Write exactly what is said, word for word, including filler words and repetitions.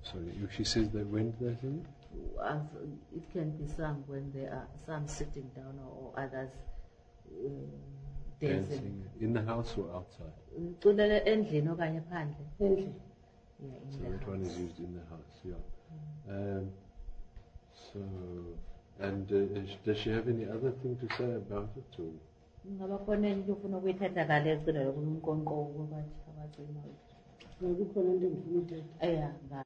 Sorry, if she says that, when do they sing it? As it can be sung when there are some sitting down or, or others uh, dancing. Dancing in the house or outside? Kulele endlini okanye phandle. Endlini. Yeah, in So the that house. one is used in the house, yeah. Um, so, and uh, is- does she have any other thing to say about it? Or? Ngaba khona into ufuna ukuyithetha ngale cila lokunkqonkqo ukuthi abacima. Kukhona into engifuna ukuyithetha. Yeah,